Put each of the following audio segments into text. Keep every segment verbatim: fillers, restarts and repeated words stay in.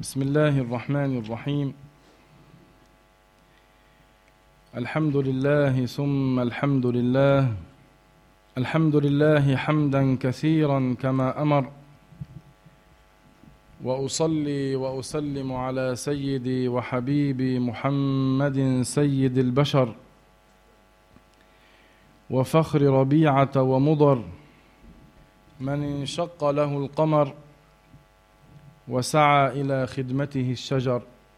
بسم الله الرحمن الرحيم. الحمد لله ثم الحمد لله الحمد لله حمدا كثيرا كما أمر، وأصلي وأسلم على سيدي وحبيبي محمد سيد البشر وفخر ربيعة ومضر، من انشق له القمر وسعى إلى خدمته الشجر،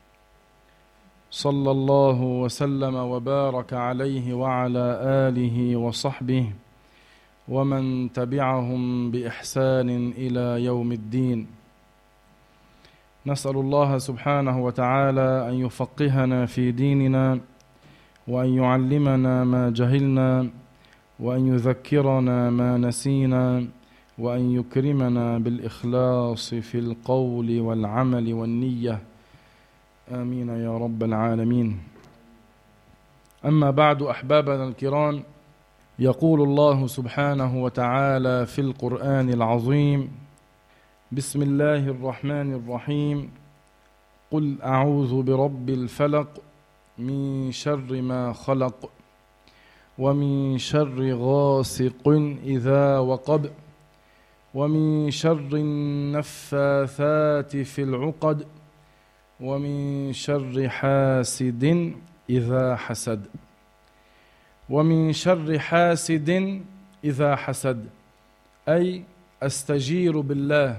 صلى الله وسلم وبارك عليه وعلى آله وصحبه ومن تبعهم بإحسان إلى يوم الدين. نسأل الله سبحانه وتعالى أن يفقهنا في ديننا، وأن يعلمنا ما جهلنا، وأن يذكرنا ما نسينا، وأن يكرمنا بالإخلاص في القول والعمل والنية، آمين يا رب العالمين. أما بعد، أحبابنا الكرام، يقول الله سبحانه وتعالى في القرآن العظيم: بسم الله الرحمن الرحيم، قل أعوذ برب الفلق من شر ما خلق ومن شر غاسق إذا وقب ومن شر النفاثات في العقد ومن شر حاسد إذا حسد ومن شر حاسد إذا حسد أي أستجير بالله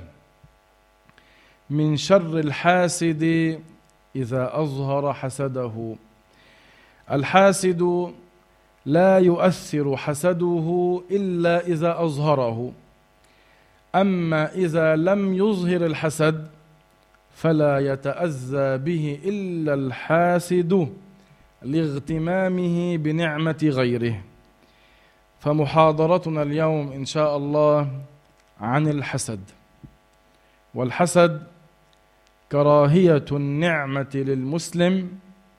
من شر الحاسد إذا أظهر حسده. الحاسد لا يؤثر حسده إلا إذا أظهره، أما إذا لم يظهر الحسد فلا يتأذى به إلا الحاسد لاغتمامه بنعمة غيره. فمحاضرتنا اليوم إن شاء الله عن الحسد. والحسد كراهية النعمة للمسلم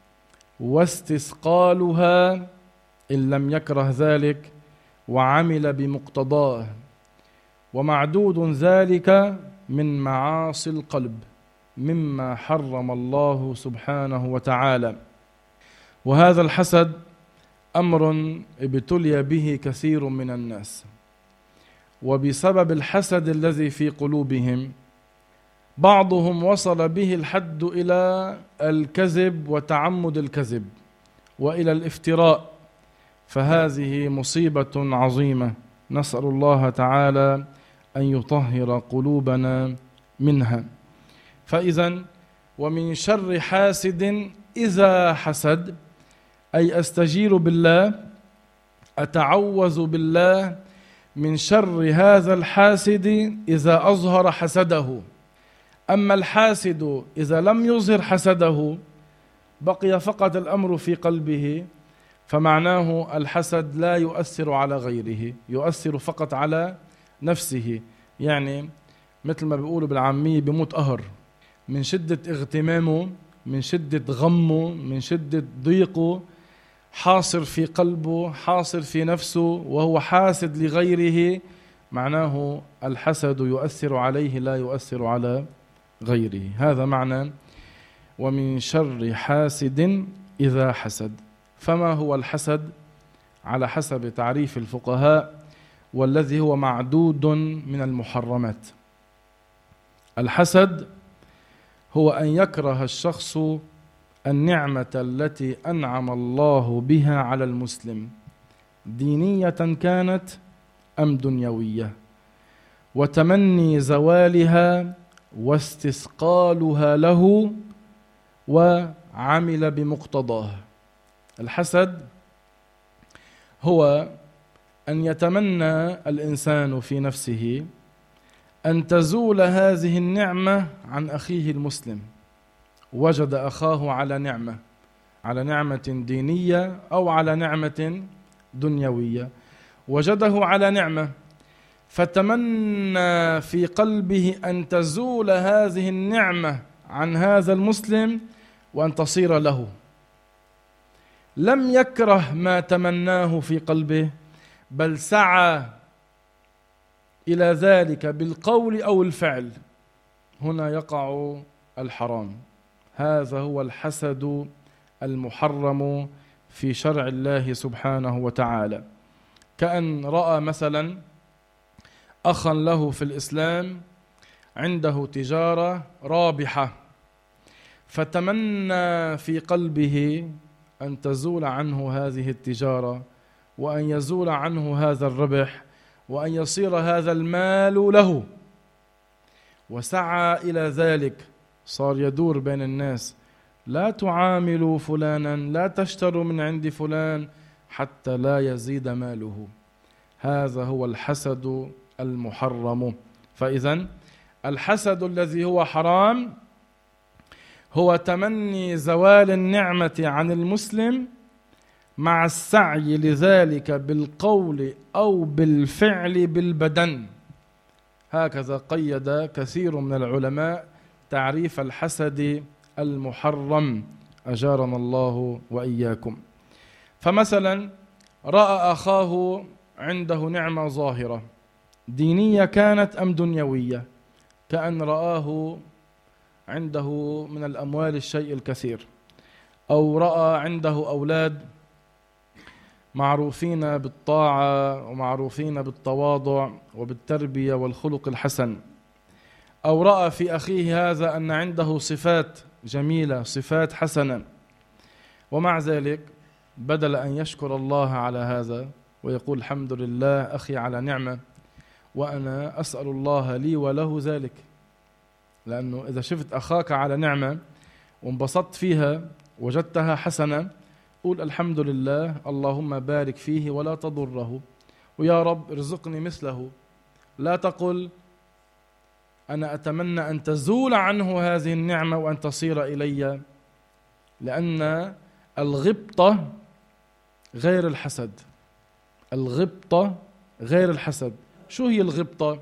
واستثقالها إن لم يكره ذلك وعمل بمقتضاه، ومعدود ذلك من معاصي القلب مما حرم الله سبحانه وتعالى. وهذا الحسد أمر ابتلي به كثير من الناس، وبسبب الحسد الذي في قلوبهم بعضهم وصل به الحد إلى الكذب وتعمد الكذب وإلى الافتراء، فهذه مصيبة عظيمة، نسأل الله تعالى أن يطهر قلوبنا منها. فإذن ومن شر حاسد إذا حسد أي أستجير بالله، أتعوذ بالله من شر هذا الحاسد إذا أظهر حسده. أما الحاسد إذا لم يظهر حسده بقي فقط الأمر في قلبه، فمعناه الحسد لا يؤثر على غيره، يؤثر فقط على نفسه. يعني مثل ما بيقولوا بالعامية بموت قهر من شدة اغتمامه، من شدة غمه، من شدة ضيقه، حاصر في قلبه، حاصر في نفسه، وهو حاسد لغيره. معناه الحسد يؤثر عليه لا يؤثر على غيره. هذا معنى ومن شر حاسد إذا حسد. فما هو الحسد على حسب تعريف الفقهاء، والذي هو معدود من المحرمات؟ الحسد هو أن يكره الشخص النعمة التي أنعم الله بها على المسلم، دينية كانت أم دنيوية، وتمني زوالها واستثقالها له وعمل بمقتضاه. الحسد هو أن يتمنى الإنسان في نفسه أن تزول هذه النعمة عن أخيه المسلم. وجد أخاه على نعمة، على نعمة دينية أو على نعمة دنيوية، وجده على نعمة، فتمنى في قلبه أن تزول هذه النعمة عن هذا المسلم وأن تصير له. لم يكره ما تمناه في قلبه، بل سعى إلى ذلك بالقول أو الفعل. هنا يقع الحرام. هذا هو الحسد المحرم في شرع الله سبحانه وتعالى. كأن رأى مثلا أخا له في الإسلام عنده تجارة رابحة، فتمنى في قلبه أن تزول عنه هذه التجارة، وأن يزول عنه هذا الربح، وأن يصير هذا المال له، وسعى إلى ذلك. صار يدور بين الناس: لا تعاملوا فلانا، لا تشتروا من عند فلان حتى لا يزيد ماله. هذا هو الحسد المحرم. فإذا الحسد الذي هو حرام هو تمني زوال النعمة عن المسلم مع السعي لذلك بالقول أو بالفعل بالبدن. هكذا قيد كثير من العلماء تعريف الحسد المحرم، أجارنا الله وإياكم. فمثلا رأى أخاه عنده نعمة ظاهرة، دينية كانت أم دنيوية، كأن رآه عنده من الأموال الشيء الكثير، أو رأى عنده أولاد معروفين بالطاعة ومعروفين بالتواضع وبالتربية والخلق الحسن، أو رأى في أخيه هذا أن عنده صفات جميلة، صفات حسنة، ومع ذلك بدل أن يشكر الله على هذا ويقول الحمد لله أخي على نعمة، وأنا أسأل الله لي وله ذلك. لأنه إذا شفت أخاك على نعمة وانبسطت فيها وجدتها حسنة، قول الحمد لله، اللهم بارك فيه ولا تضره، ويا رب ارزقني مثله. لا تقل أنا أتمنى أن تزول عنه هذه النعمة وأن تصير إلي، لأن الغبطة غير الحسد. الغبطة غير الحسد. شو هي الغبطة؟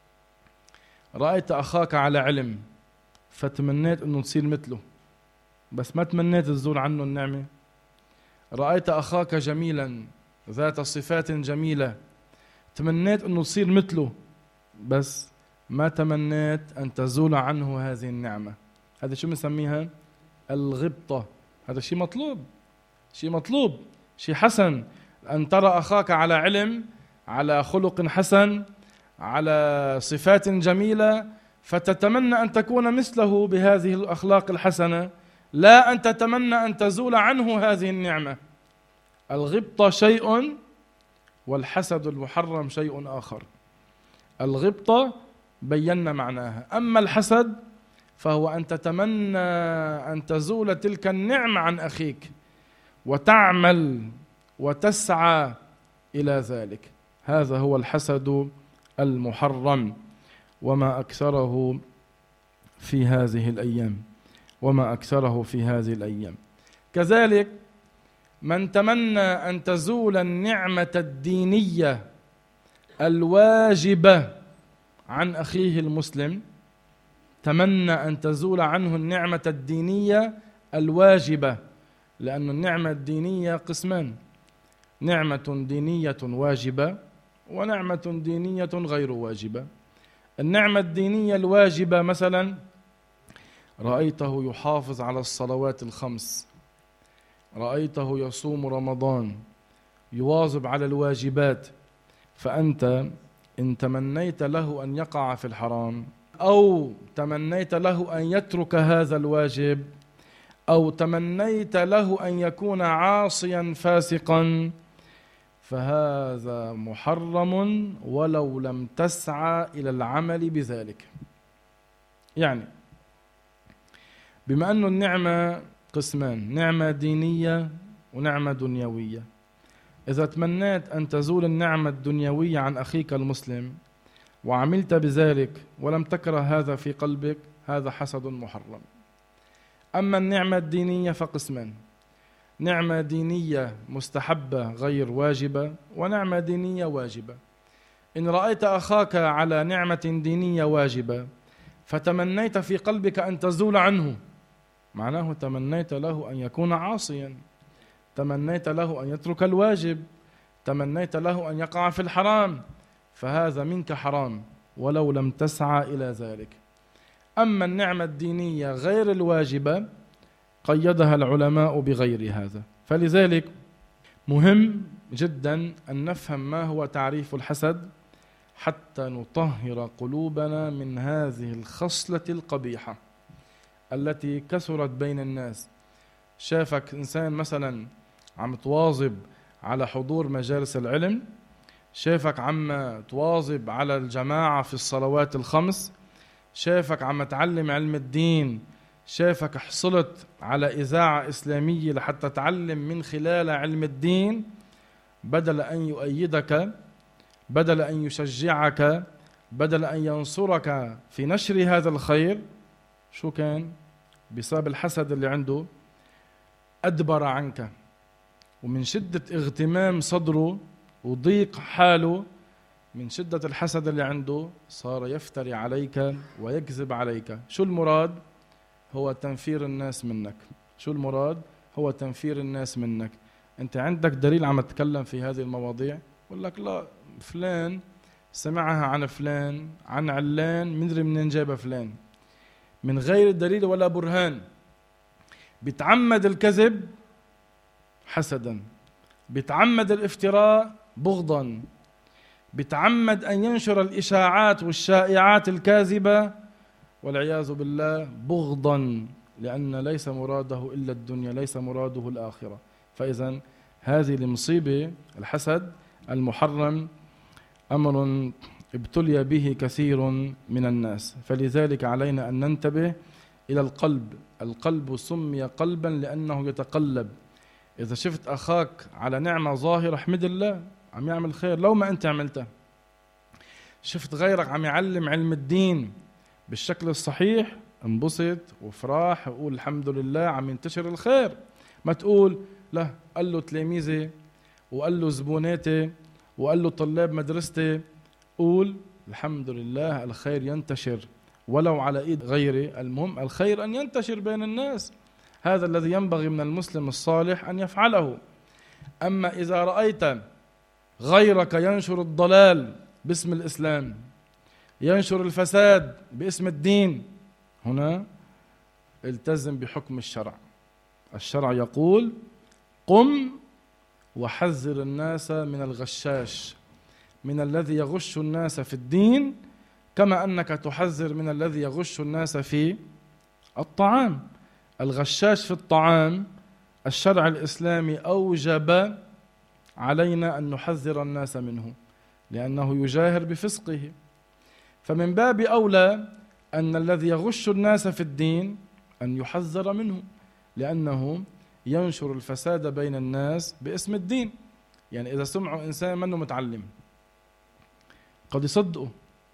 رأيت أخاك على علم فتمنيت أنه تصير مثله، بس ما تمنيت تزول عنه النعمة. رأيت أخاك جميلا ذات صفات جميلة، تمنيت أنه تصير مثله، بس ما تمنيت أن تزول عنه هذه النعمة. هذا شو بنسميها؟ الغبطة. هذا شيء مطلوب، شيء مطلوب، شيء حسن أن ترى أخاك على علم، على خلق حسن، على صفات جميلة، فتتمنى أن تكون مثله بهذه الأخلاق الحسنة، لا أن تتمنى أن تزول عنه هذه النعمة. الغبطة شيء والحسد المحرم شيء آخر. الغبطة بينا معناها، أما الحسد فهو أن تتمنى أن تزول تلك النعمة عن أخيك وتعمل وتسعى إلى ذلك. هذا هو الحسد المحرم، وما أكثره في هذه الأيام، وما أكثره في هذه الأيام. كذلك من تمنى أن تزول النعمة الدينية الواجبة عن أخيه المسلم، تمنى أن تزول عنه النعمة الدينية الواجبة، لأن النعمة الدينية قسمان: نعمة دينية واجبة ونعمة دينية غير واجبة. النعمة الدينية الواجبة مثلا رأيته يحافظ على الصلوات الخمس، رأيته يصوم رمضان، يواظب على الواجبات، فأنت إن تمنيت له أن يقع في الحرام، أو تمنيت له أن يترك هذا الواجب، أو تمنيت له أن يكون عاصيا فاسقا، فهذا محرم ولو لم تسعى إلى العمل بذلك. يعني بما أن النعمة قسمان: نعمة دينية ونعمة دنيوية. إذا تمنيت أن تزول النعمة الدنيوية عن أخيك المسلم وعملت بذلك ولم تكره هذا في قلبك، هذا حسد محرم. أما النعمة الدينية فقسمان: نعمة دينية مستحبة غير واجبة، ونعمة دينية واجبة. إن رأيت أخاك على نعمة دينية واجبة فتمنيت في قلبك أن تزول عنه، معناه تمنيت له أن يكون عاصيا، تمنيت له أن يترك الواجب، تمنيت له أن يقع في الحرام، فهذا منك حرام ولو لم تسعى إلى ذلك. أما النعمة الدينية غير الواجبة قيدها العلماء بغير هذا. فلذلك مهم جدا أن نفهم ما هو تعريف الحسد حتى نطهر قلوبنا من هذه الخصلة القبيحة التي كثرت بين الناس. شافك إنسان مثلا عم تواظب على حضور مجالس العلم، شافك عم تواظب على الجماعة في الصلوات الخمس، شافك عم تعلم علم الدين، شافك حصلت على إذاعة إسلامية لحتى تعلم من خلال علم الدين، بدل أن يؤيدك، بدل أن يشجعك، بدل أن ينصرك في نشر هذا الخير، شو كان؟ بسبب الحسد اللي عنده أدبر عنك، ومن شدة اغتمام صدره وضيق حاله، من شدة الحسد اللي عنده صار يفتري عليك ويكذب عليك. شو المراد؟ هو تنفير الناس منك. شو المراد؟ هو تنفير الناس منك. أنت عندك دليل عم تتكلم في هذه المواضيع؟ يقول لك لا، فلان سمعها عن فلان عن علان، مدري منين جاب فلان، من غير دليل ولا برهان. بيتعمد الكذب حسدا، بيتعمد الافتراء بغضا، بيتعمد أن ينشر الإشاعات والشائعات الكاذبة والعياذ بالله بغضا، لأن ليس مراده إلا الدنيا، ليس مراده الآخرة. فإذا هذه المصيبة الحسد المحرم أمر ابتلي به كثير من الناس. فلذلك علينا أن ننتبه إلى القلب. القلب سمي قلبا لأنه يتقلب. إذا شفت أخاك على نعمة ظاهرة احمد الله، عم يعمل خير لو ما أنت عملته. شفت غيرك عم يعلم علم الدين بالشكل الصحيح، انبسط وفراح وقول الحمد لله عم ينتشر الخير. ما تقول لا قال له تلاميذي وقال له زبوناتي وقال له طلاب مدرستي. قول الحمد لله الخير ينتشر ولو على ايد غيري، المهم الخير ان ينتشر بين الناس. هذا الذي ينبغي من المسلم الصالح ان يفعله. اما اذا رايت غيرك ينشر الضلال باسم الاسلام، ينشر الفساد باسم الدين، هنا التزم بحكم الشرع. الشرع يقول قم وحذر الناس من الغشاش، من الذي يغش الناس في الدين، كما أنك تحذر من الذي يغش الناس في الطعام. الغشاش في الطعام الشرع الإسلامي أوجب علينا أن نحذر الناس منه، لأنه يجاهر بفسقه. فمن باب أولى أن الذي يغش الناس في الدين أن يحذر منه، لأنه ينشر الفساد بين الناس باسم الدين. يعني إذا سمعوا إنسان منه متعلم قد يصدقه،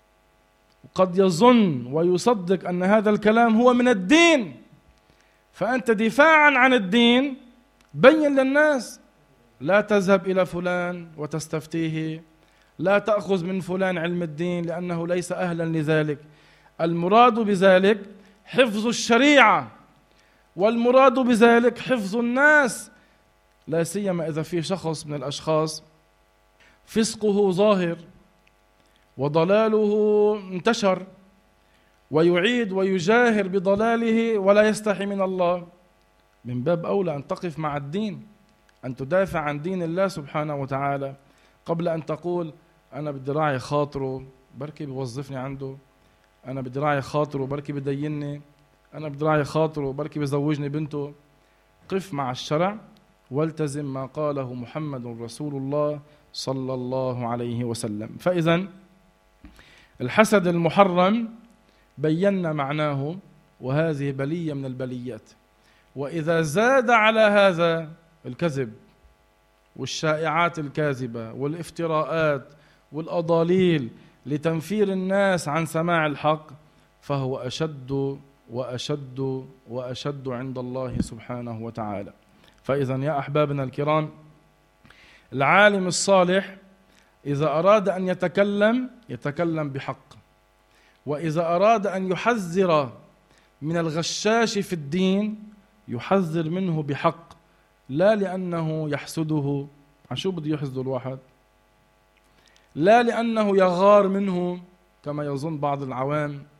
وقد يظن ويصدق أن هذا الكلام هو من الدين، فأنت دفاعا عن الدين بين للناس لا تذهب إلى فلان وتستفتيه، لا تأخذ من فلان علم الدين لأنه ليس أهلا لذلك. المراد بذلك حفظ الشريعة، والمراد بذلك حفظ الناس، لا سيما إذا في شخص من الأشخاص فسقه ظاهر وضلاله انتشر ويعيد ويجاهر بضلاله ولا يستحي من الله. من باب أولى أن تقف مع الدين، أن تدافع عن دين الله سبحانه وتعالى، قبل أن تقول أنا بدي راعي خاطره بركي بيوظفني عنده، أنا بدي راعي خاطره بركي بديني، أنا بدي راعي خاطره بركي بزوجني بنته. قف مع الشرع والتزم ما قاله محمد رسول الله صلى الله عليه وسلم. فإذا الحسد المحرم بينا معناه، وهذه بلية من البليات. وإذا زاد على هذا الكذب والشائعات الكاذبة والافتراءات والأضاليل لتنفير الناس عن سماع الحق، فهو أشد وأشد وأشد عند الله سبحانه وتعالى. فإذا يا أحبابنا الكرام، العالم الصالح إذا أراد أن يتكلم يتكلم بحق، وإذا أراد أن يحذر من الغشاش في الدين يحذر منه بحق، لا لأنه يحسده. عن شو بده يحسد الواحد؟ لا لأنه يغار منه كما يظن بعض العوام،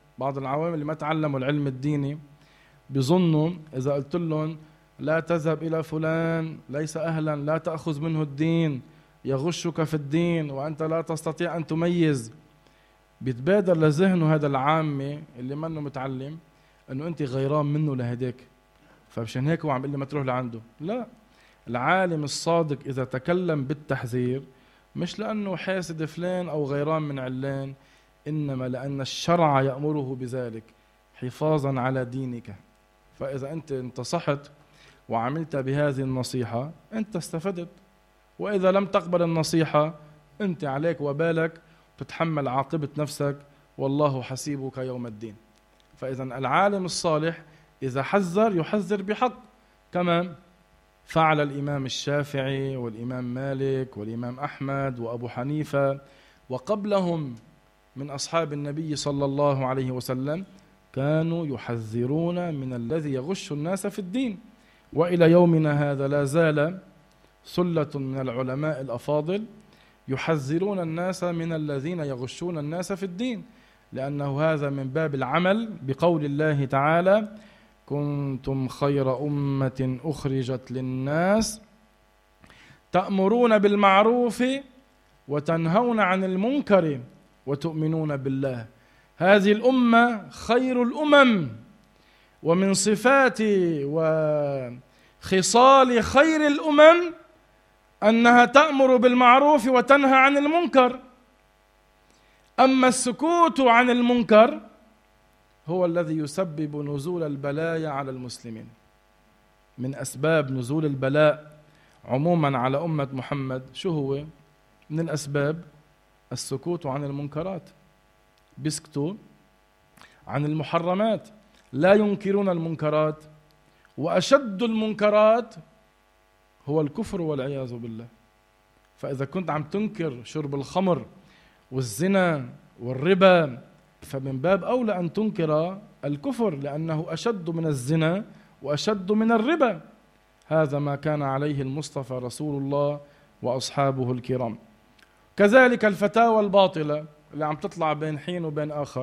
بعض العوام اللي ما تعلموا العلم الديني بيظنوا إذا قلت لهم لا تذهب إلى فلان ليس أهلا، لا تأخذ منه الدين، يغشك في الدين وأنت لا تستطيع أن تميز، بيتبادر لذهنه هذا العامي اللي منه متعلم أنه أنت غيران منه لهديك، فمشان هيك هو عم يقول لي ما تروح لعنده. لا، العالم الصادق إذا تكلم بالتحذير مش لأنه حاسد فلان أو غيران من علان، إنما لأن الشرع يأمره بذلك حفاظا على دينك. فإذا أنت انتصحت وعملت بهذه النصيحة أنت استفدت، وإذا لم تقبل النصيحة أنت عليك وبالك، تتحمل عاقبة نفسك والله حسيبك يوم الدين. فإذا العالم الصالح إذا حذر يحذر بحق، كما فعل الإمام الشافعي والإمام مالك والإمام أحمد وأبو حنيفة وقبلهم من أصحاب النبي صلى الله عليه وسلم، كانوا يحذرون من الذي يغش الناس في الدين. وإلى يومنا هذا لا زال سلة من العلماء الأفاضل يحذرون الناس من الذين يغشون الناس في الدين، لأنه هذا من باب العمل بقول الله تعالى: كنتم خير أمة أخرجت للناس تأمرون بالمعروف وتنهون عن المنكر وتؤمنون بالله. هذه الأمة خير الأمم، ومن صفات وخصال خير الأمم أنها تأمر بالمعروف وتنهى عن المنكر. أما السكوت عن المنكر هو الذي يسبب نزول البلايا على المسلمين. من أسباب نزول البلاء عموما على أمة محمد شو هو؟ من الأسباب السكوت عن المنكرات، بيسكتوا عن المحرمات، لا ينكرون المنكرات، وأشد المنكرات هو الكفر والعياذ بالله. فإذا كنت عم تنكر شرب الخمر والزنا والربا فمن باب أولى أن تنكر الكفر، لأنه أشد من الزنا وأشد من الربا. هذا ما كان عليه المصطفى رسول الله وأصحابه الكرام. كذلك الفتاوى الباطلة اللي عم تطلع بين حين وبين آخر،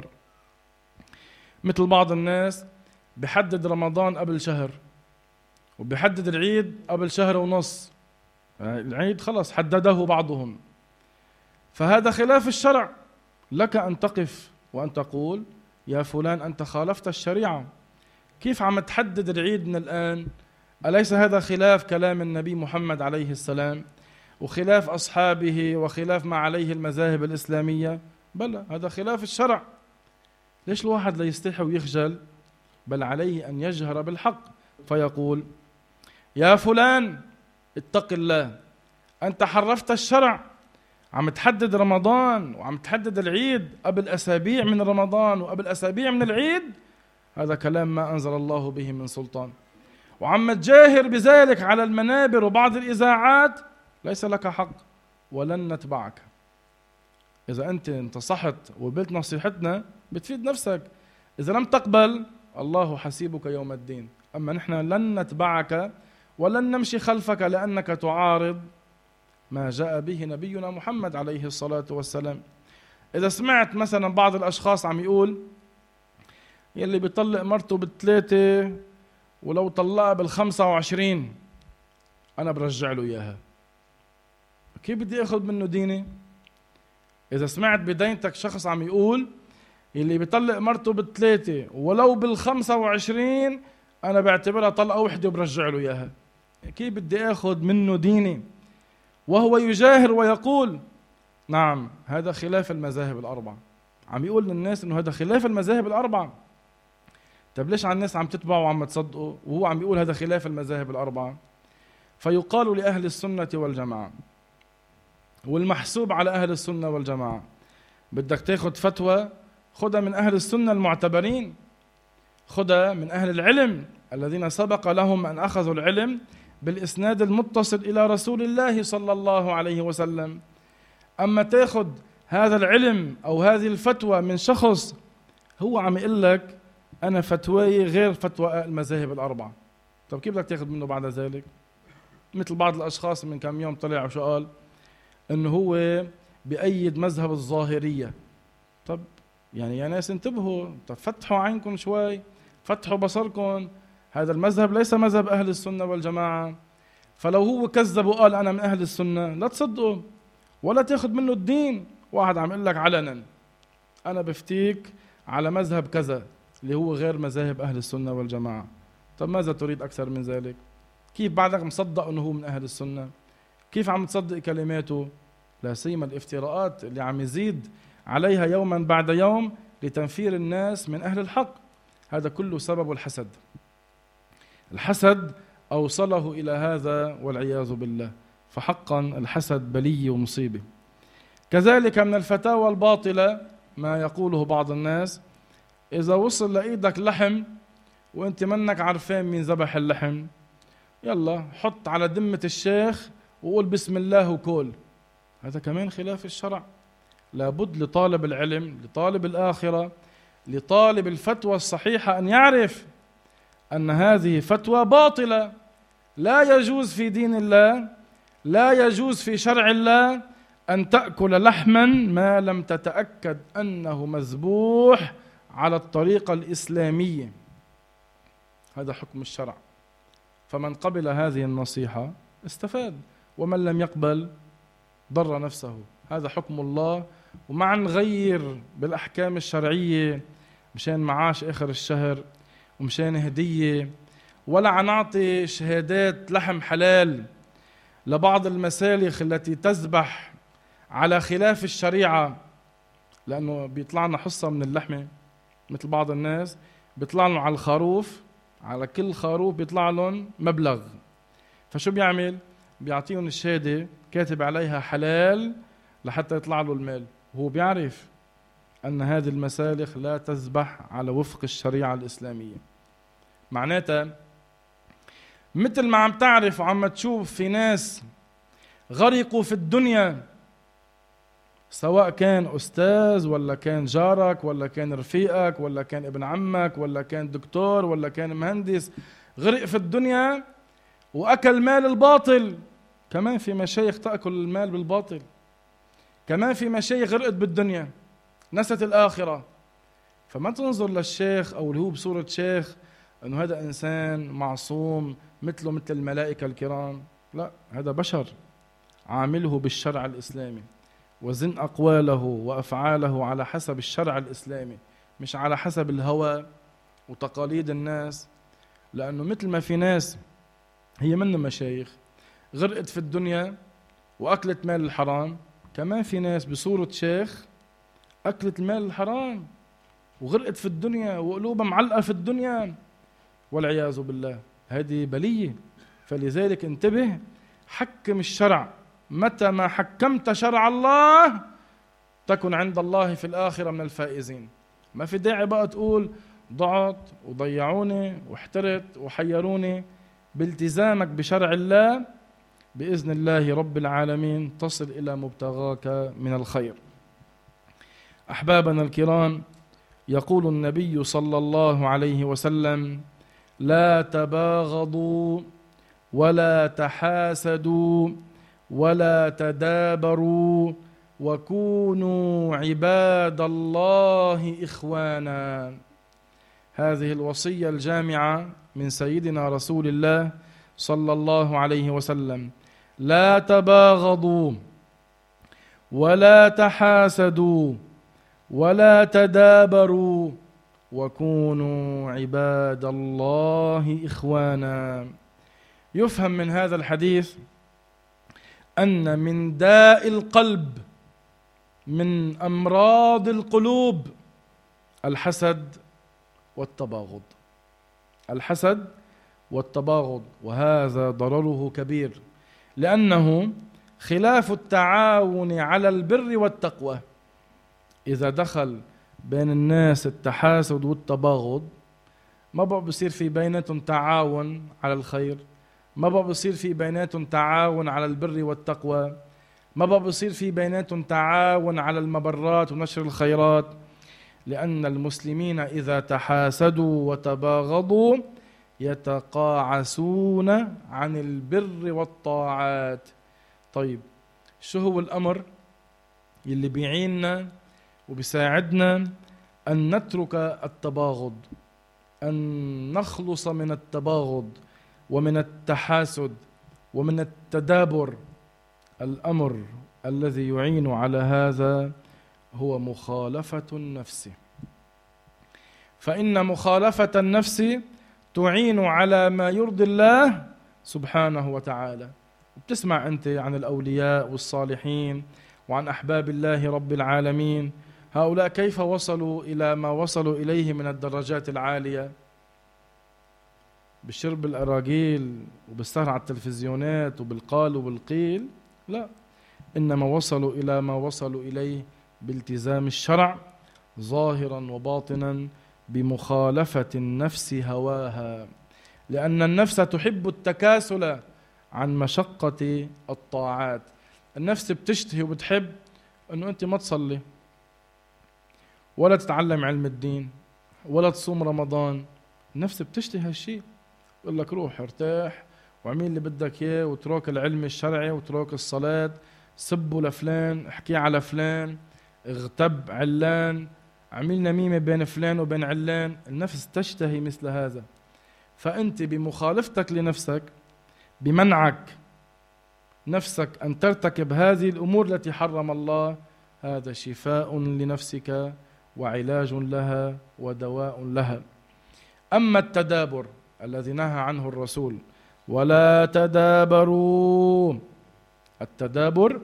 مثل بعض الناس بحدد رمضان قبل شهر وبحدد العيد قبل شهر ونص، العيد خلص حدده بعضهم، فهذا خلاف الشرع. لك أن تقف وأن تقول يا فلان أنت خالفت الشريعة، كيف عم تحدد العيد من الآن؟ أليس هذا خلاف كلام النبي محمد عليه السلام وخلاف أصحابه وخلاف ما عليه المذاهب الإسلامية؟ بلى، هذا خلاف الشرع. ليش الواحد لا يستحي ويخجل؟ بل عليه أن يجهر بالحق فيقول يا فلان اتق الله، أنت حرفت الشرع، عم تحدد رمضان وعم تحدد العيد قبل أسابيع من رمضان وقبل أسابيع من العيد، هذا كلام ما أنزل الله به من سلطان، وعم تجاهر بذلك على المنابر وبعض الإذاعات، ليس لك حق ولن نتبعك. إذا أنت انتصحت وقبلت نصيحتنا بتفيد نفسك، إذا لم تقبل الله حسيبك يوم الدين. أما نحن لن نتبعك ولن نمشي خلفك لأنك تعارض ما جاء به نبينا محمد عليه الصلاة والسلام. إذا سمعت مثلا بعض الأشخاص عم يقول يلي بيطلق مرته بالثلاثة ولو طلقها بالخمسة وعشرين أنا برجع له إياها، كيف بدي أخذ منه ديني؟ إذا سمعت بدينتك شخص عم يقول يلي بيطلق مرته بالثلاثة ولو بالخمسة وعشرين أنا بعتبرها طلقة وحدة وبرجع له إياها، كيف بدي أخذ منه ديني؟ وهو يجاهر ويقول نعم هذا خلاف المذاهب الأربعة، عم يقول للناس إنه هذا خلاف المذاهب الأربعة. طب ليش على الناس عم تتبعه وعم تصدقه وهو عم يقول هذا خلاف المذاهب الأربعة؟ فيقال لأهل السنة والجماعة، والمحسوب على أهل السنة والجماعة، بدك تاخذ فتوى خذها من أهل السنة المعتبرين، خذها من أهل العلم الذين سبق لهم أن أخذوا العلم بالإسناد المتصل إلى رسول الله صلى الله عليه وسلم. أما تاخذ هذا العلم أو هذه الفتوى من شخص هو عم يقول لك أنا فتواي غير فتوى المذاهب الأربعة، طب كيف بدك تاخذ منه بعد ذلك؟ مثل بعض الأشخاص من كم يوم طلع وشو قال إنه هو بأيد مذهب الظاهرية. طب يعني يا ناس انتبهوا، فتحوا عينكم شوي، فتحوا بصركم. هذا المذهب ليس مذهب أهل السنة والجماعة. فلو هو كذب وقال أنا من أهل السنة لا تصدقه ولا تاخذ منه الدين. واحد عم يقول لك علنا أنا بفتيك على مذهب كذا اللي هو غير مذاهب أهل السنة والجماعة. طب ماذا تريد أكثر من ذلك؟ كيف بعدك مصدق أنه هو من أهل السنة؟ كيف عم تصدق كلماته؟ لا سيما الافتراءات اللي عم يزيد عليها يوما بعد يوم لتنفير الناس من أهل الحق. هذا كله سبب الحسد. الحسد أوصله إلى هذا والعياذ بالله. فحقا الحسد بلية ومصيبة. كذلك من الفتاوى الباطلة ما يقوله بعض الناس: إذا وصل لإيدك لحم وإنت منك عارفين مين ذبح اللحم، يلا حط على دمة الشيخ وقول بسم الله وكل. هذا كمان خلاف الشرع. لابد لطالب العلم، لطالب الآخرة، لطالب الفتوى الصحيحة أن يعرف أن هذه فتوى باطلة. لا يجوز في دين الله، لا يجوز في شرع الله أن تأكل لحما ما لم تتأكد أنه مذبوح على الطريقة الإسلامية. هذا حكم الشرع. فمن قبل هذه النصيحة استفاد، ومن لم يقبل ضر نفسه. هذا حكم الله. ومع نغير بالأحكام الشرعية مشان معاش آخر الشهر ومشان هدية، ولا عنعطي شهادات لحم حلال لبعض المسالخ التي تذبح على خلاف الشريعة، لأنه بيطلعنا حصة من اللحمة مثل بعض الناس بيطلع لهم على الخروف، على كل خروف بيطلع لهم مبلغ. فشو بيعمل؟ بيعطيهم الشهادة كاتب عليها حلال لحتى يطلع له المال، وهو بيعرف أن هذه المسالخ لا تذبح على وفق الشريعة الإسلامية. معناتها مثل ما عم تعرف وعم تشوف في ناس غرقوا في الدنيا، سواء كان أستاذ ولا كان جارك ولا كان رفيقك ولا كان ابن عمك ولا كان دكتور ولا كان مهندس، غرق في الدنيا وأكل مال الباطل. كمان في مشايخ تأكل المال بالباطل. كمان في مشايخ غرقت بالدنيا نست الآخرة. فما تنظر للشيخ أو اللي هو بصورة شيخ أنه هذا إنسان معصوم مثله مثل الملائكة الكرام. لا، هذا بشر عامله بالشرع الإسلامي، وزن أقواله وأفعاله على حسب الشرع الإسلامي، مش على حسب الهوى وتقاليد الناس. لأنه مثل ما في ناس هي من مشايخ غرقت في الدنيا وأكلت مال الحرام، كمان في ناس بصورة شيخ أكلت المال الحرام وغرقت في الدنيا وقلوبها معلقة في الدنيا والعياذ بالله. هذه بلية. فلذلك انتبه، حكم الشرع. متى ما حكمت شرع الله تكن عند الله في الآخرة من الفائزين. ما في داعي بقى تقول ضعت وضيعوني واحترت وحيروني. بالتزامك بشرع الله بإذن الله رب العالمين تصل إلى مبتغاك من الخير. أحبابنا الكرام، يقول النبي صلى الله عليه وسلم: لا تباغضوا ولا تحاسدوا ولا تدابروا وكونوا عباد الله إخوانا. هذه الوصية الجامعة من سيدنا رسول الله صلى الله عليه وسلم. لا تباغضوا ولا تحاسدوا ولا تدابروا وكونوا عباد الله إخوانا. يفهم من هذا الحديث أن من داء القلب، من أمراض القلوب، الحسد والتباغض. الحسد والتباغض، وهذا ضرره كبير، لأنه خلاف التعاون على البر والتقوى. إذا دخل بين الناس التحاسد والتباغض ما بقى بصير في بيناتهم تعاون على الخير، ما بقى بصير في بيناتهم تعاون على البر والتقوى، ما بقى بصير في بيناتهم تعاون على المبرات ونشر الخيرات. لأن المسلمين إذا تحاسدوا وتباغضوا يتقاعسون عن البر والطاعات. طيب شو هو الأمر يلي بيعيننا وبيساعدنا أن نترك التباغض، أن نخلص من التباغض ومن التحاسد ومن التدابر. الأمر الذي يعين على هذا هو مخالفة النفس، فإن مخالفة النفس تعين على ما يرضي الله سبحانه وتعالى. بتسمع أنت عن الأولياء والصالحين وعن أحباب الله رب العالمين، هؤلاء كيف وصلوا إلى ما وصلوا إليه من الدرجات العالية؟ بالشرب الأراجيل وبالسهر على التلفزيونات وبالقال وبالقيل؟ لا، إنما وصلوا إلى ما وصلوا إليه بالتزام الشرع ظاهرا وباطنا بمخالفة النفس هواها، لأن النفس تحب التكاسل عن مشقة الطاعات. النفس بتشتهي وبتحب أنه أنت ما تصلي ولا تتعلم علم الدين ولا تصوم رمضان. النفس بتشتهي هالشيء، يقول لك روح ارتاح واعمل اللي بدك اياه واترك العلم الشرعي واترك الصلاة، سبوا لفلان، احكي على فلان، اغتب علان، عمل نميمة بين فلان وبين علان. النفس تشتهي مثل هذا، فأنت بمخالفتك لنفسك، بمنعك نفسك أن ترتكب هذه الأمور التي حرم الله، هذا شفاء لنفسك وعلاج لها ودواء لها. أما التدابر الذي نهى عنه الرسول، ولا تدابروا، التدابر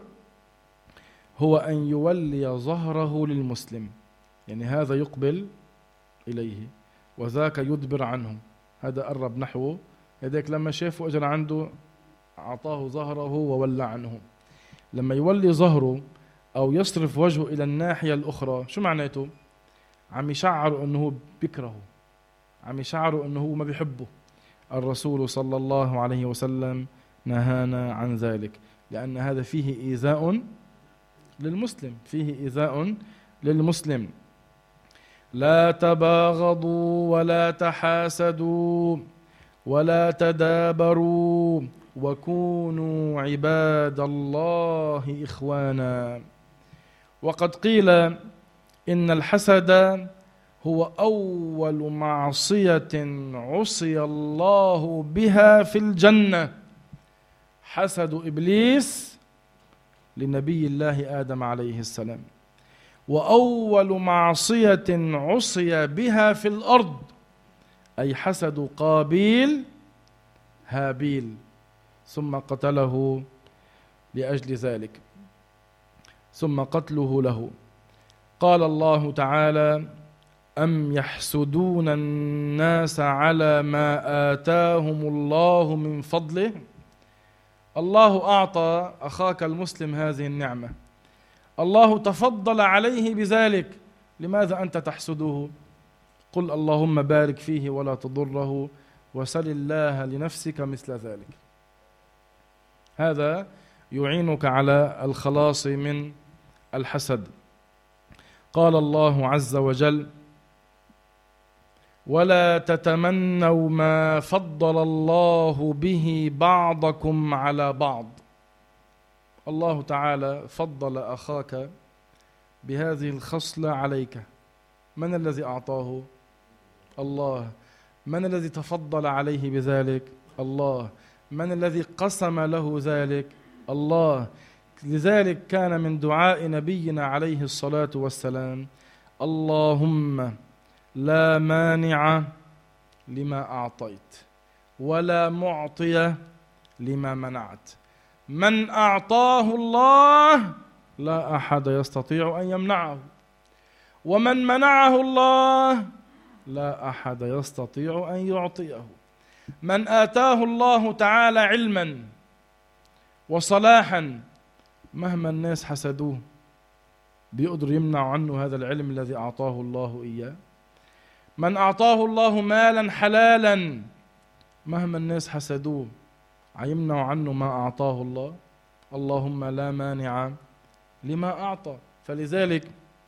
هو أن يولي ظهره للمسلم، يعني هذا يقبل إليه وذاك يدبر عنه، هذا قرب نحوه، هذاك لما شافه أجل عنده أعطاه ظهره وولى عنه. لما يولي ظهره أو يصرف وجهه إلى الناحية الأخرى، شو معناته؟ عم يشعر أنه بيكرهه، عم يشعر أنه ما بيحبه. الرسول صلى الله عليه وسلم نهانا عن ذلك، لأن هذا فيه إيذاء للمسلم، فيه إيذاء للمسلم. لا تباغضوا ولا تحاسدوا ولا تدابروا وكونوا عباد الله إخوانا. وقد قيل إن الحسد هو أول معصية عصي الله بها في الجنة، حسد إبليس لنبي الله آدم عليه السلام، وأول معصية عصي بها في الأرض أي حسد قابيل هابيل، ثم قتله لأجل ذلك، ثم قتله له. قال الله تعالى: أم يحسدون الناس على ما آتاهم الله من فضله. الله أعطى أخاك المسلم هذه النعمة، الله تفضل عليه بذلك، لماذا أنت تحسده؟ قل اللهم بارك فيه ولا تضره، وسل الله لنفسك مثل ذلك. هذا يعينك على الخلاص من الحسد. قال الله عز وجل: ولا تتمنوا ما فضل الله به بعضكم على بعض. الله تعالى فضل أخاك بهذه الخصلة عليك. من الذي أعطاه؟ الله. من الذي تفضل عليه بذلك؟ الله. من الذي قسم له ذلك؟ الله. لذلك كان من دعاء نبينا عليه الصلاة والسلام: اللهم لا مانع لما أعطيت ولا معطي لما منعت، من أعطاه الله لا أحد يستطيع أن يمنعه، ومن منعه الله لا أحد يستطيع أن يعطيه. من آتاه الله تعالى علما وصلاحا مهما الناس حسدوه بيقدر يمنع عنه هذا العلم الذي أعطاه الله إياه. من أعطاه الله مالا حلالا مهما الناس حسدوه هيمنع عنه ما أعطاه الله. اللهم لا مانع لما أعطى. فلذلك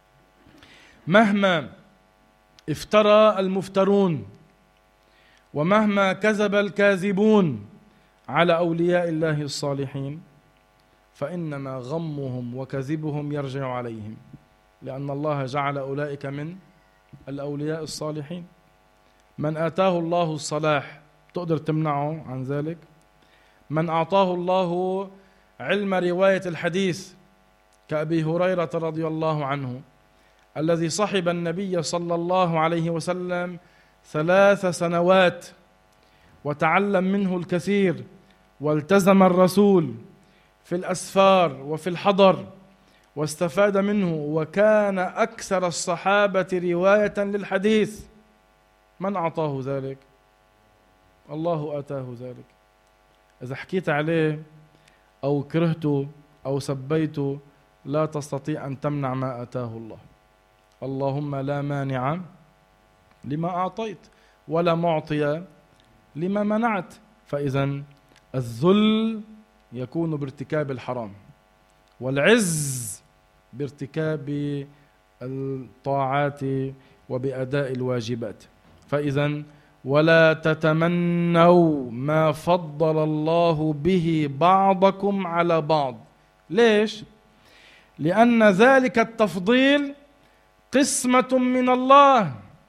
مهما افترى المفترون ومهما كذب الكاذبون على أولياء الله الصالحين، فإنما غمهم وكذبهم يرجع عليهم، لأن الله جعل أولئك من الأولياء الصالحين. من آتاه الله الصلاح تقدر تمنعه عن ذلك؟ من أعطاه الله علم رواية الحديث كأبي هريرة رضي الله عنه الذي صحب النبي صلى الله عليه وسلم ثلاث سنوات وتعلم منه الكثير والتزم الرسول في الأسفار وفي الحضر واستفاد منه وكان أكثر الصحابة رواية للحديث. من أعطاه ذلك؟ الله آتاه ذلك. إذا حكيت عليه أو كرهته أو سبيته لا تستطيع أن تمنع ما آتاه الله. اللهم لا مانع لما أعطيت ولا معطي لما منعت. فإذا الذل يكون بارتكاب الحرام والعز بارتكاب الطاعات وبأداء الواجبات. فإذا ولا تتمنوا ما فضل الله به بعضكم على بعض. ليش؟ لأن ذلك التفضيل قسمة من الله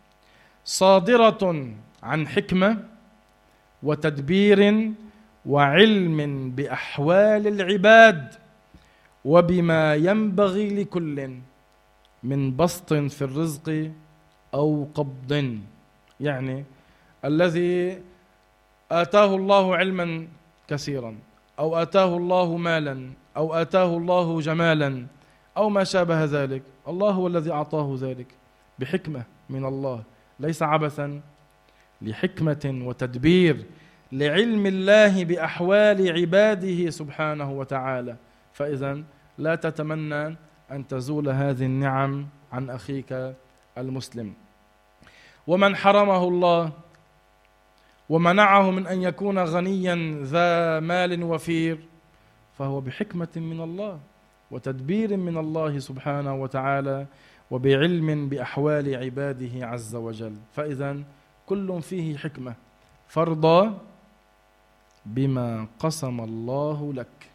صادرة عن حكمة وتدبير وعلم بأحوال العباد وبما ينبغي لكل من بسط في الرزق أو قبض. يعني الذي آتاه الله علما كثيرا أو آتاه الله مالا أو آتاه الله جمالا أو ما شابه ذلك، الله هو الذي أعطاه ذلك بحكمة من الله، ليس عبثا، لحكمة وتدبير لعلم الله بأحوال عباده سبحانه وتعالى. فإذا لا تتمنى أن تزول هذه النعم عن أخيك المسلم. ومن حرمه الله ومنعه من أن يكون غنيا ذا مال وفير فهو بحكمة من الله وتدبير من الله سبحانه وتعالى وبعلم بأحوال عباده عز وجل. فإذا كل فيه حكمة. فارضى بما قسم الله لك،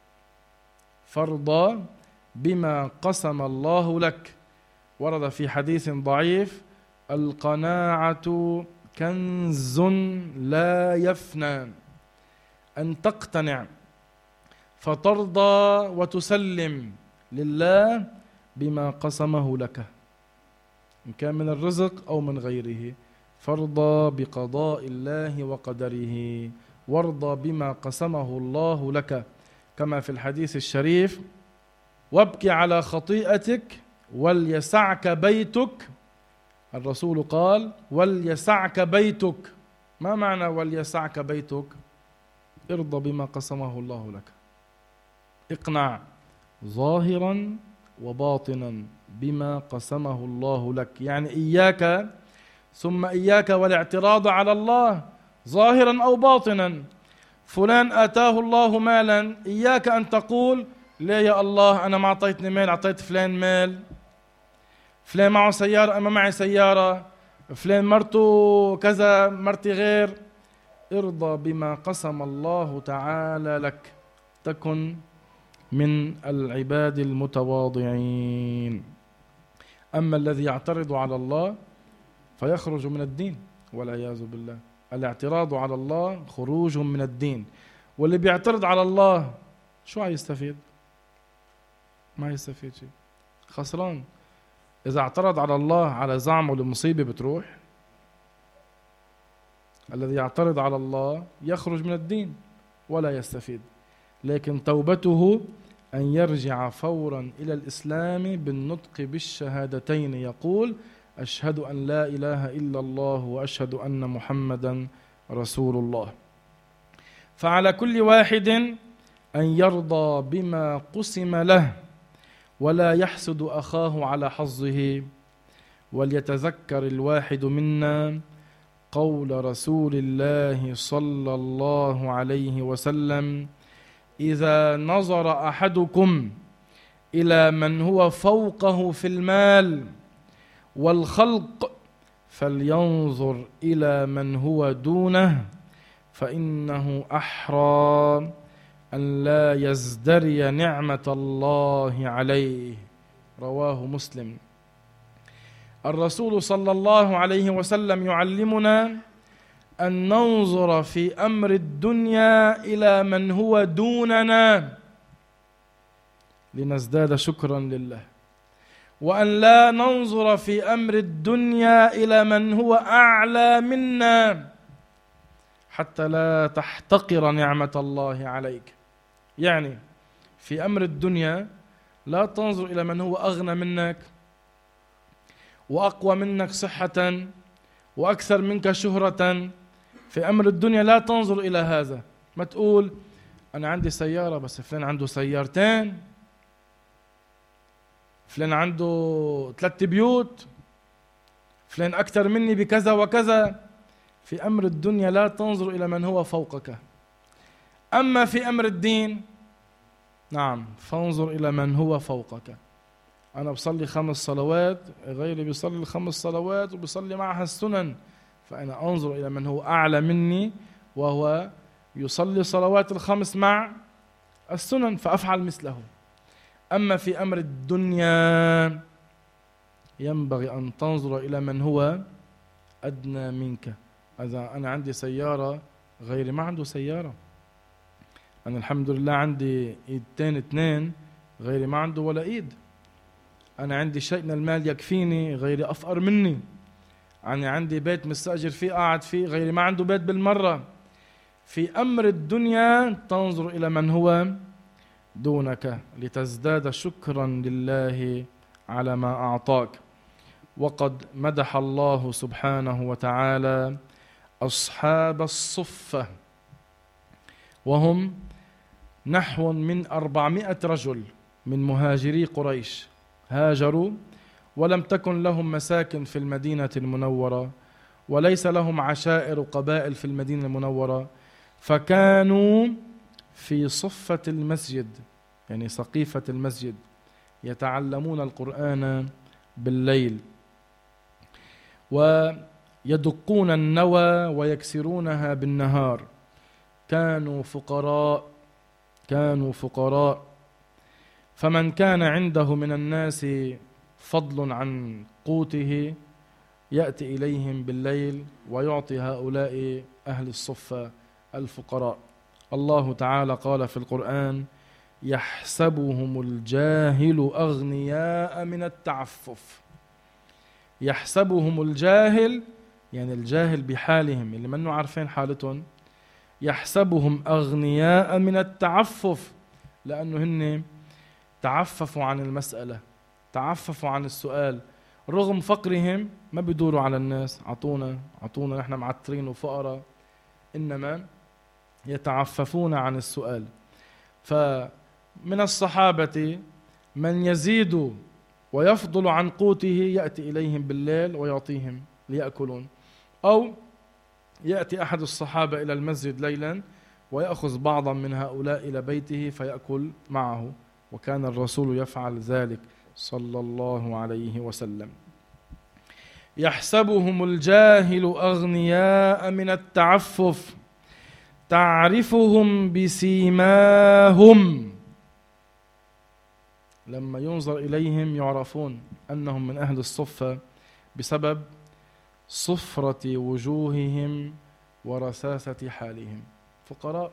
فارضى بما قسم الله لك. ورد في حديث ضعيف: القناعة كنز لا يفنى، أن تقتنع فترضى وتسلم لله بما قسمه لك إن كان من الرزق أو من غيره. فارضى بقضاء الله وقدره، وارضى بما قسمه الله لك، كما في الحديث الشريف: وابكي على خطيئتك وليسعك بيتك. الرسول قال: وليسعك بيتك. ما معنى وليسعك بيتك؟ ارضى بما قسمه الله لك، اقنع ظاهرا وباطنا بما قسمه الله لك. يعني إياك ثم إياك والاعتراض على الله ظاهرا أو باطنا. فلان آتاه الله مالا، إياك أن تقول: ليه يا الله أنا ما أعطيتني مال، أعطيت فلان مال. فلان معه سيارة أما معي سيارة، فلان مرته كذا مرتي غير. ارضى بما قسم الله تعالى لك، تكن من العباد المتواضعين. أما الذي يعترض على الله فيخرج من الدين والعياذ بالله. الاعتراض على الله خروج من الدين. واللي بيعترض على الله شو هيستفيد؟ ما يستفيد شيء، خسران. إذا اعترض على الله على زعمه المصيبة بتروح. الذي يعترض على الله يخرج من الدين ولا يستفيد. لكن توبته أن يرجع فورا إلى الإسلام بالنطق بالشهادتين، يقول: أشهد أن لا إله إلا الله وأشهد أن محمدا رسول الله. فعلى كل واحد أن يرضى بما قسم له ولا يحسد أخاه على حظه. وليتذكر الواحد منا قول رسول الله صلى الله عليه وسلم: إذا نظر أحدكم إلى من هو فوقه في المال والخلق فلينظر إلى من هو دونه، فإنه أحرى أن لا يزدري نعمة الله عليه. رواه مسلم. الرسول صلى الله عليه وسلم يعلمنا أن ننظر في أمر الدنيا إلى من هو دوننا لنزداد شكرا لله، وأن لا ننظر في أمر الدنيا إلى من هو أعلى منا حتى لا تحتقر نعمة الله عليك. يعني في أمر الدنيا لا تنظر إلى من هو أغنى منك وأقوى منك صحة وأكثر منك شهرة. في أمر الدنيا لا تنظر إلى هذا. ما تقول أنا عندي سيارة بس فلان عنده سيارتين، فلان عنده ثلاث بيوت، فلان أكثر مني بكذا وكذا. في أمر الدنيا لا تنظر إلى من هو فوقك. أما في أمر الدين نعم فانظر إلى من هو فوقك. أنا بصلي خمس صلوات، غيري بيصلي الخمس صلوات وبيصلي معها السنن، فأنا أنظر إلى من هو أعلى مني وهو يصلي صلوات الخمس مع السنن فأفعل مثله. أما في أمر الدنيا ينبغي أن تنظر إلى من هو أدنى منك. إذا أنا عندي سيارة غيري ما عنده سيارة، أنا الحمد لله عندي إيدتين اثنين غيري ما عنده ولا إيد، أنا عندي شيء من المال يكفيني غيري أفقر مني، أنا عندي بيت مستأجر فيه قاعد فيه غيري ما عنده بيت بالمرة. في أمر الدنيا تنظر إلى من هو دونك لتزداد شكرا لله على ما أعطاك. وقد مدح الله سبحانه وتعالى أصحاب الصفة وهم نحو من أربعمائة رجل من مهاجري قريش، هاجروا ولم تكن لهم مساكن في المدينة المنورة وليس لهم عشائر قبائل في المدينة المنورة، فكانوا في صفة المسجد يعني سقيفة المسجد يتعلمون القرآن بالليل ويدقون النوى ويكسرونها بالنهار. كانوا فقراء كانوا فقراء فمن كان عنده من الناس فضل عن قوته يأتي إليهم بالليل ويعطي هؤلاء أهل الصفة الفقراء. الله تعالى قال في القرآن: يحسبهم الجاهل أغنياء من التعفف. يحسبهم الجاهل يعني الجاهل بحالهم اللي منه عارفين حالتهم، يحسبهم أغنياء من التعفف لأنه هن تعففوا عن المسألة، تعففوا عن السؤال، رغم فقرهم ما بيدوروا على الناس عطونا عطونا نحن معترين وفقراء، إنما يتعففون عن السؤال. فمن الصحابة من يزيد ويفضل عن قوته يأتي إليهم بالليل ويعطيهم ليأكلون، أو يأتي أحد الصحابة إلى المسجد ليلا ويأخذ بعضا من هؤلاء إلى بيته فيأكل معه، وكان الرسول يفعل ذلك صلى الله عليه وسلم. يحسبهم الجاهل أغنياء من التعفف تعرفهم بسيماهم، لما ينظر إليهم يعرفون أنهم من أهل الصفة بسبب صفرة وجوههم ورساسة حالهم، فقراء.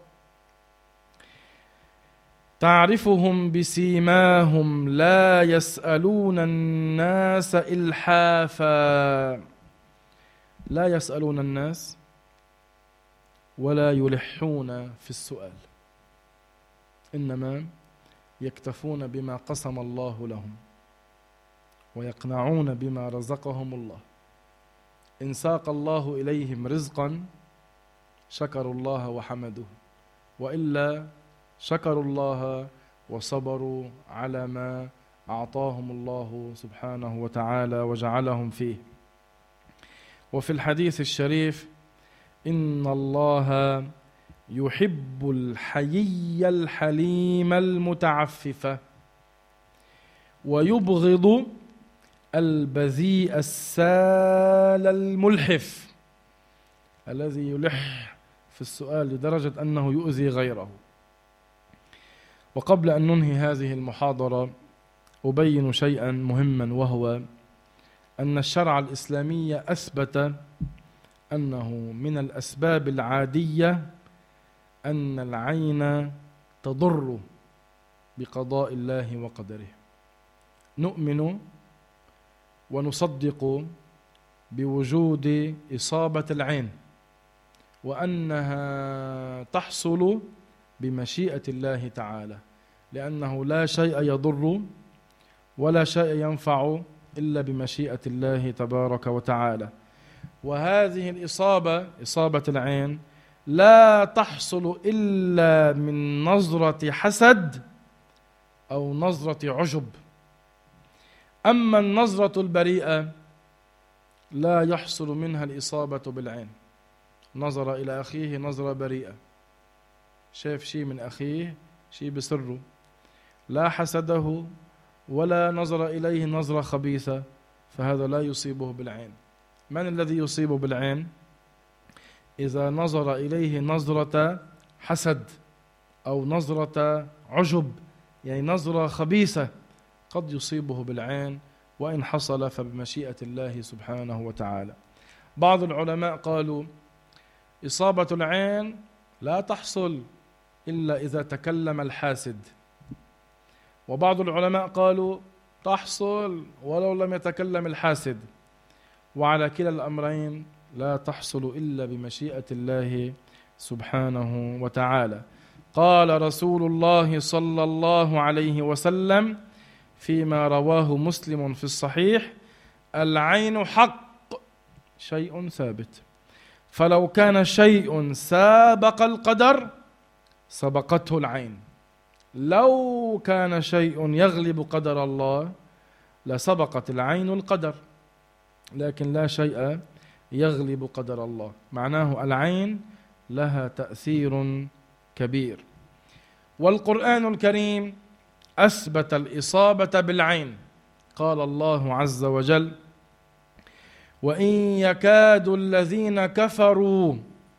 تعرفهم بسيماهم لا يسألون الناس إلحافا، لا يسألون الناس ولا يلحون في السؤال، إنما يكتفون بما قسم الله لهم ويقنعون بما رزقهم الله. إن ساق الله إليهم رزقا شكروا الله وحمدوه، وإلا شكروا الله وصبروا على ما أعطاهم الله سبحانه وتعالى وجعلهم فيه. وفي الحديث الشريف: إن الله يحب الحيي الحليم المتعفف ويبغض البذيء السال الملحف الذي يلح في السؤال لدرجة أنه يؤذي غيره. وقبل أن ننهي هذه المحاضرة أبين شيئا مهما، وهو أن الشرع الإسلامي أثبت أنه من الأسباب العادية أن العين تضر بقضاء الله وقدره. نؤمن ونصدق بوجود إصابة العين، وأنها تحصل بمشيئة الله تعالى، لأنه لا شيء يضر ولا شيء ينفع إلا بمشيئة الله تبارك وتعالى. وهذه الإصابة، إصابة العين، لا تحصل إلا من نظرة حسد أو نظرة عجب. أما النظرة البريئة لا يحصل منها الإصابة بالعين. نظر إلى أخيه نظرة بريئة، شاف شيء من أخيه شيء بسره، لا حسده ولا نظر إليه نظرة خبيثة، فهذا لا يصيبه بالعين. من الذي يصيبه بالعين؟ إذا نظر إليه نظرة حسد أو نظرة عجب، يعني نظرة خبيثة، قد يصيبه بالعين، وإن حصل فبمشيئة الله سبحانه وتعالى. بعض العلماء قالوا إصابة العين لا تحصل إلا إذا تكلم الحاسد، وبعض العلماء قالوا تحصل ولو لم يتكلم الحاسد. وعلى كلا الأمرين لا تحصل إلا بمشيئة الله سبحانه وتعالى. قال رسول الله صلى الله عليه وسلم فيما رواه مسلم في الصحيح: العين حق، شيء ثابت، فلو كان شيء سابق القدر سبقته العين. لو كان شيء يغلب قدر الله لسبقت العين القدر، لكن لا شيء يغلب قدر الله. معناه العين لها تأثير كبير. والقرآن الكريم أثبت الإصابة بالعين. قال الله عز وجل: وإن يكاد الذين كفروا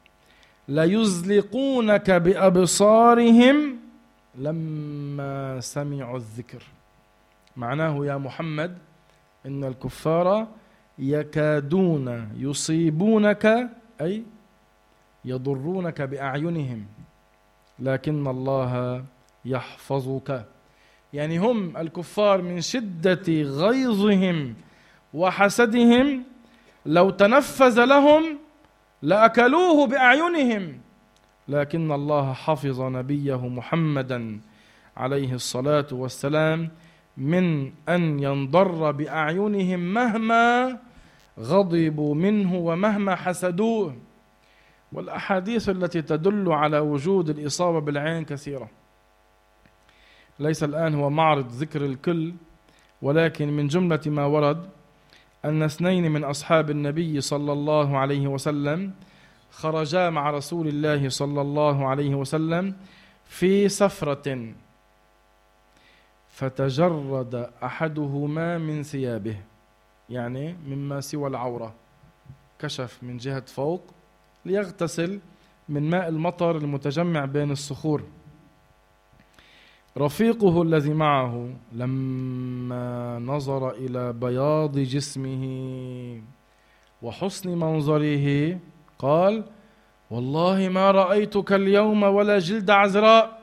ليزلقونك بأبصارهم لما سمعوا الذكر. معناه يا محمد إن الكفار يكادون يصيبونك، أي يضرونك بأعينهم، لكن الله يحفظك. يعني هم الكفار من شدة غيظهم وحسدهم لو تنفذ لهم لأكلوه بأعينهم، لكن الله حفظ نبيه محمدا عليه الصلاة والسلام من أن ينضر بأعينهم مهما غضبوا منه ومهما حسدوه. والأحاديث التي تدل على وجود الإصابة بالعين كثيرة، ليس الآن هو معرض ذكر الكل، ولكن من جملة ما ورد أن اثنين من أصحاب النبي صلى الله عليه وسلم خرجا مع رسول الله صلى الله عليه وسلم في سفرة، فتجرد أحدهما من ثيابه، يعني مما سوى العورة، كشف من جهة فوق ليغتسل من ماء المطر المتجمع بين الصخور. رفيقه الذي معه لما نظر إلى بياض جسمه وحسن منظره قال: والله ما رأيتك اليوم ولا جلد عذراء.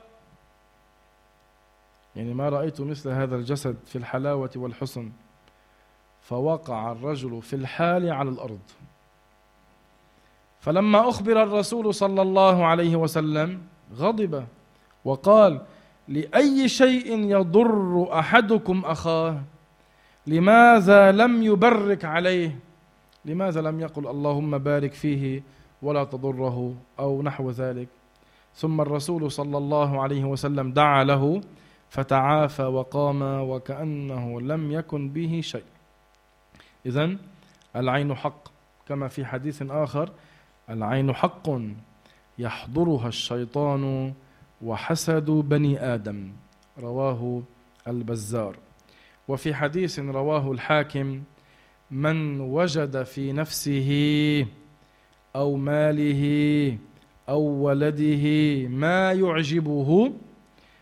يعني ما رأيت مثل هذا الجسد في الحلاوة والحسن. فوقع الرجل في الحال على الأرض. فلما أخبر الرسول صلى الله عليه وسلم غضب وقال: لأي شيء يضر أحدكم أخاه؟ لماذا لم يبرك عليه؟ لماذا لم يقل اللهم بارك فيه ولا تضره أو نحو ذلك؟ ثم الرسول صلى الله عليه وسلم دعا له فتعافى وقام وكأنه لم يكن به شيء. إذن العين حق، كما في حديث آخر: العين حق يحضرها الشيطان وحسد بني آدم، رواه البزار. وفي حديث رواه الحاكم: من وجد في نفسه أو ماله أو ولده ما يعجبه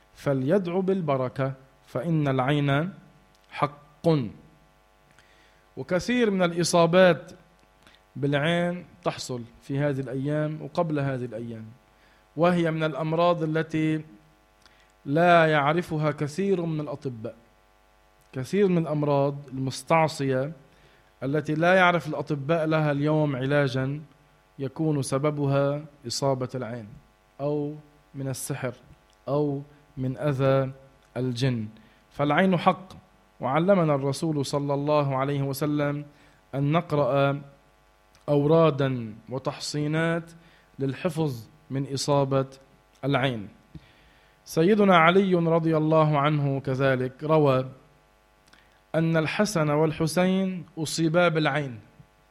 فليدعو بالبركة، فإن العين حق. وكثير من الإصابات بالعين تحصل في هذه الأيام وقبل هذه الأيام، وهي من الأمراض التي لا يعرفها كثير من الأطباء. كثير من الأمراض المستعصية التي لا يعرف الأطباء لها اليوم علاجا يكون سببها إصابة العين أو من السحر أو من أذى الجن. فالعين حق، وعلمنا الرسول صلى الله عليه وسلم أن نقرأ أورادا وتحصينات للحفظ من إصابة العين. سيدنا علي رضي الله عنه كذلك روى أن الحسن والحسين أصيبا بالعين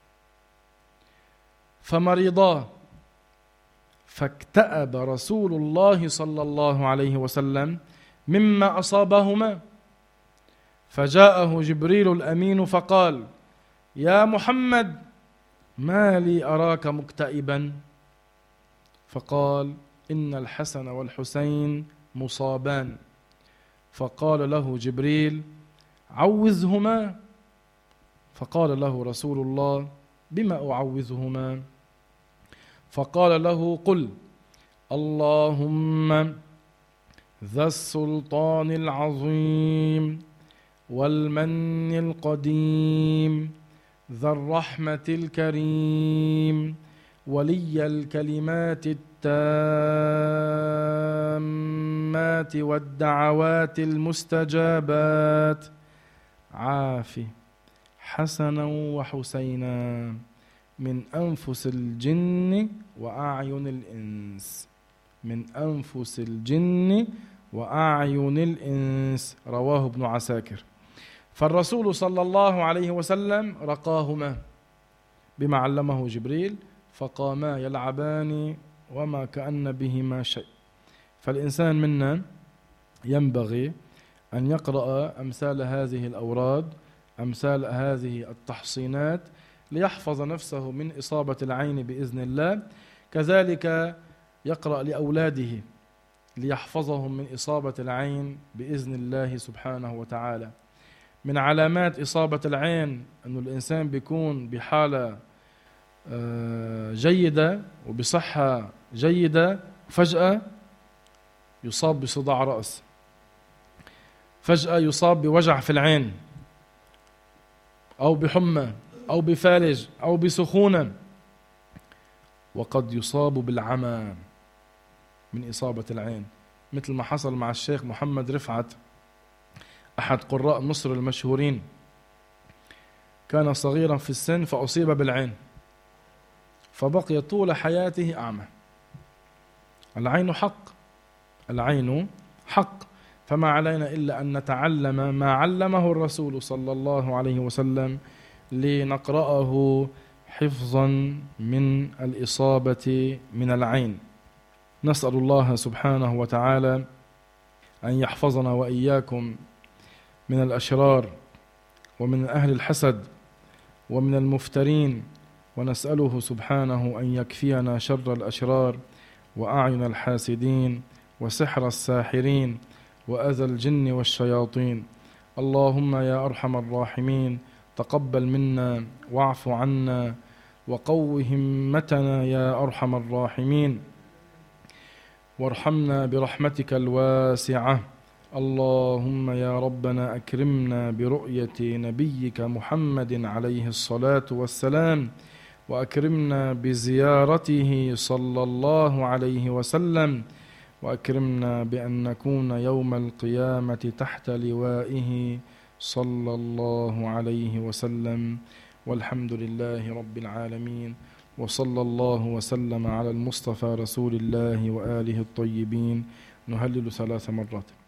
فمرضا، فاكتأب رسول الله صلى الله عليه وسلم مما أصابهما، فجاءه جبريل الأمين فقال: يا محمد، ما لي أراك مكتئبا؟ فقال: إن الحسن والحسين مصابان. فقال له جبريل: عوذهما. فقال له رسول الله: بما أعوذهما؟ فقال له: قل اللهم ذا السلطان العظيم والمن القديم ذا الرحمة الكريم ولي الكلمات التامات والدعوات المستجابات، عافي حسنا وحسينا من أنفس الجن وأعين الإنس، من أنفس الجن وأعين الإنس. رواه ابن عساكر. فالرسول صلى الله عليه وسلم رقاهما بما علمه جبريل، فقاما يلعبان وما كأن بهما شيء. فالإنسان منا ينبغي أن يقرأ أمثال هذه الأوراد، أمثال هذه التحصينات، ليحفظ نفسه من إصابة العين بإذن الله. كذلك يقرأ لأولاده ليحفظهم من إصابة العين بإذن الله سبحانه وتعالى. من علامات إصابة العين أن الإنسان بيكون بحالة جيدة وبصحة جيدة، فجأة يصاب بصداع رأس، فجأة يصاب بوجع في العين أو بحمى أو بفالج أو بسخونة، وقد يصاب بالعمى من إصابة العين، مثل ما حصل مع الشيخ محمد رفعت أحد قراء مصر المشهورين. كان صغيرا في السن فأصيب بالعين فبقي طول حياته أعمى. العين حق، العين حق. فما علينا إلا أن نتعلم ما علمه الرسول صلى الله عليه وسلم لنقرأه حفظا من الإصابة من العين. نسأل الله سبحانه وتعالى أن يحفظنا وإياكم من الأشرار ومن أهل الحسد ومن المفترين، ونسأله سبحانه أن يكفينا شر الأشرار وأعين الحاسدين وسحر الساحرين وأذى الجن والشياطين. اللهم يا أرحم الراحمين تقبل منا واعف عنا وقو همتنا يا أرحم الراحمين، وارحمنا برحمتك الواسعة. اللهم يا ربنا أكرمنا برؤية نبيك محمد عليه الصلاة والسلام، وأكرمنا بزيارته صلى الله عليه وسلم، وأكرمنا بأن نكون يوم القيامة تحت لوائه صلى الله عليه وسلم. والحمد لله رب العالمين، وصلى الله وسلم على المصطفى رسول الله وآله الطيبين. نهلل ثلاث مرات.